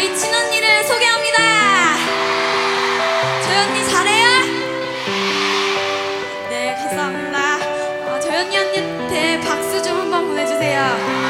저희 친언니를 소개합니다. 저희 언니 잘해요? 네, 감사합니다. 저희 언니한테 박수 좀 한번 보내주세요.